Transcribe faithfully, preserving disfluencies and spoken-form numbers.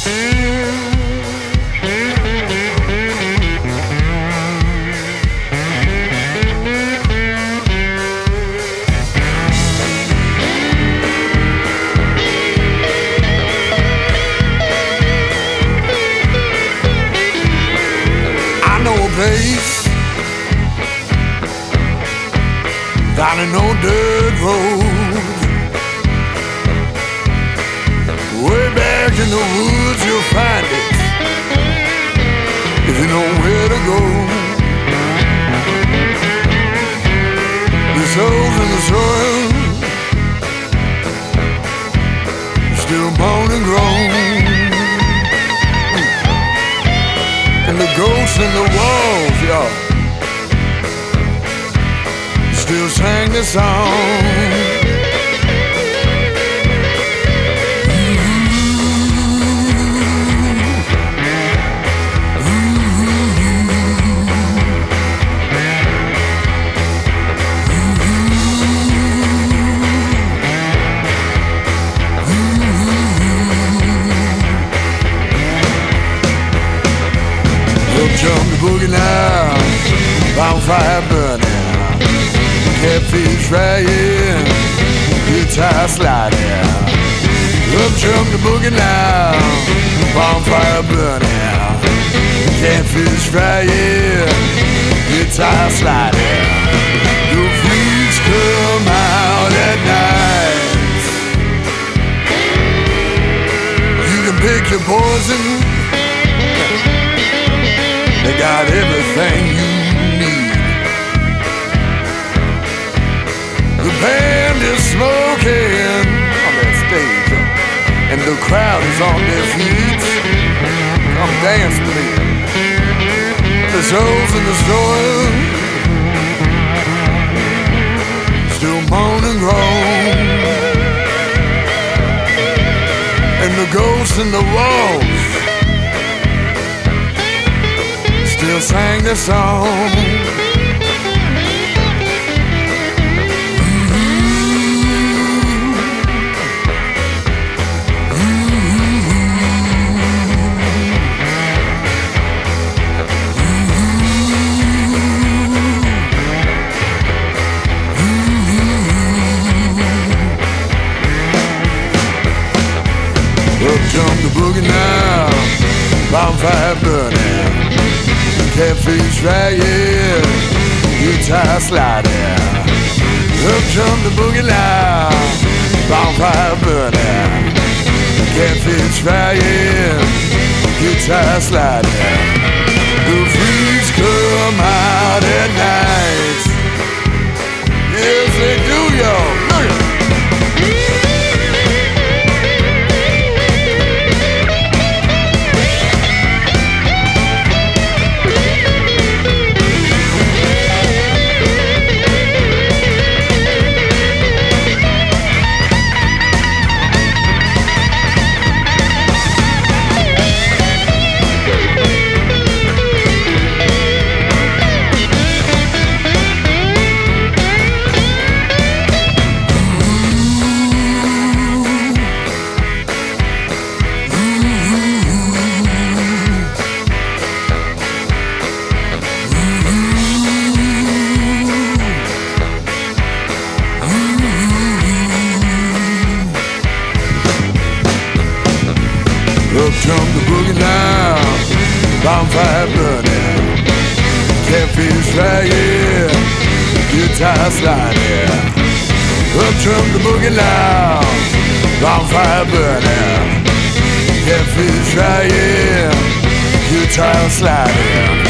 Place down an old dirt road, way back in the woods you'll find it if you know where to go. The souls in the soil still born and grown, and the ghosts in the walls, y'all, still sang the song. Jump the boogie now, bonfire burning, catfish frying, guitar sliding. Up jump the boogie now, bonfire burning, catfish frying, guitar sliding. The freaks come out at night. You can pick your poison. They got everything you need. The band is smoking on that stage, and the crowd is on their feet. Come dance with me. The souls in the soil still moan and groan, and the ghosts in the walls still sang the song. Up jump the boogie now, bonfire burning, catfish frying, guitar sliding. Up jump the boogie now, bonfire burning, catfish frying, guitar sliding. The freaks come out at night. Yes, they do, y'all. Look at it. Up jump the boogie now, bonfire burning, catfish frying, guitar sliding. Up jump the boogie now, bonfire burning, catfish frying, guitar sliding.